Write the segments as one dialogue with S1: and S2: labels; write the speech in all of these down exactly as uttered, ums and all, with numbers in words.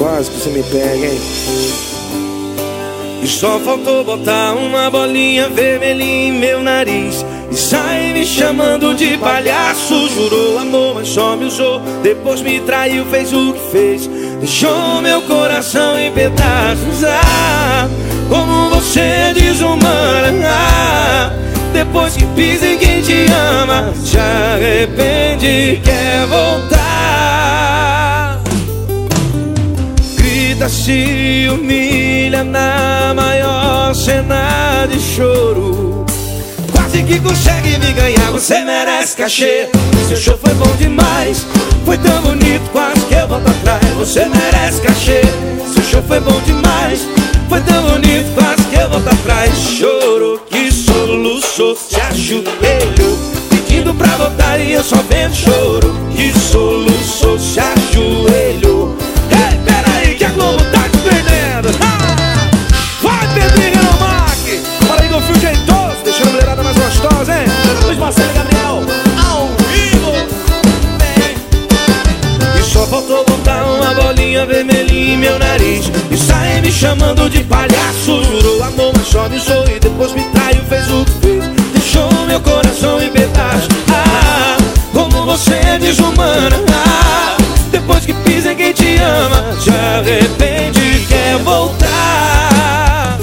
S1: quase que você me pega, hein?
S2: E só faltou botar uma bolinha vermelhinha em meu nariz e sai me chamando de palhaço. Jurou amor, mas só me usou. Depois me traiu, fez o que fez, deixou meu coração em pedaços. Ah, como você é desumana. Ah, depois que pisa em quem te ama, se arrepende e quer voltar. Grita, se humilha na maior cena de choro. Quase que consegue me ganhar, você merece cachê. Seu show foi bom demais, foi tão bonito, quase que eu volto atrás. Você merece cachê. Seu show foi bom demais, foi tão bonito, quase que eu volto atrás. Chorou, que soluçou, se ajoelhou, pedindo pra voltar e eu só vendo choro. Que soluçou, se ajoelhou. Ei, peraí que a Globo tá te perdendo. Ah! Vai, Pedrinho Relomac! Fala aí, Golfinho jeitoso, deixando a mulherada mais gostosa, hein? Luiz Marcelo e Gabriel, ao vivo. Vem. E só faltou botar uma bolinha vermelhinha em meu nariz e sair me chamando de palhaço. Jurou amor, mas só me usou e depois me traiu, fez o que fez, deixou meu coração em pedaços. Ah, como você é desumana. Ah, depois que pisa em quem te ama, se arrepende e quer voltar.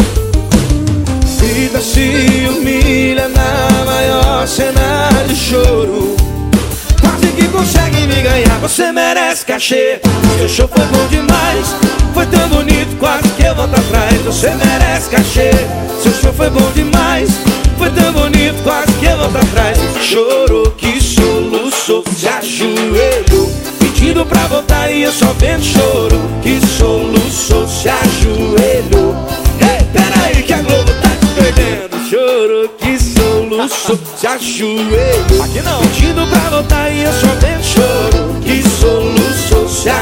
S2: Grita, se humilha na maior cena de choro. Quase que consegue me ganhar, você merece cachê. Seu show foi bom demais, foi tão bonito, quase que eu volto atrás. Você merece cachê. Seu show foi bom demais, foi tão bonito, quase que eu volto atrás. Chorou, que soluçou, se ajoelhou, pedindo pra voltar e eu só vendo choro. Que soluçou, se ajoelhou. Ei, peraí que a Globo tá te perdendo. Chorou, que soluçou, se ajoelhou. Aqui não. Pedindo pra voltar e eu só vendo choro. Que soluçou, se ajoelhou.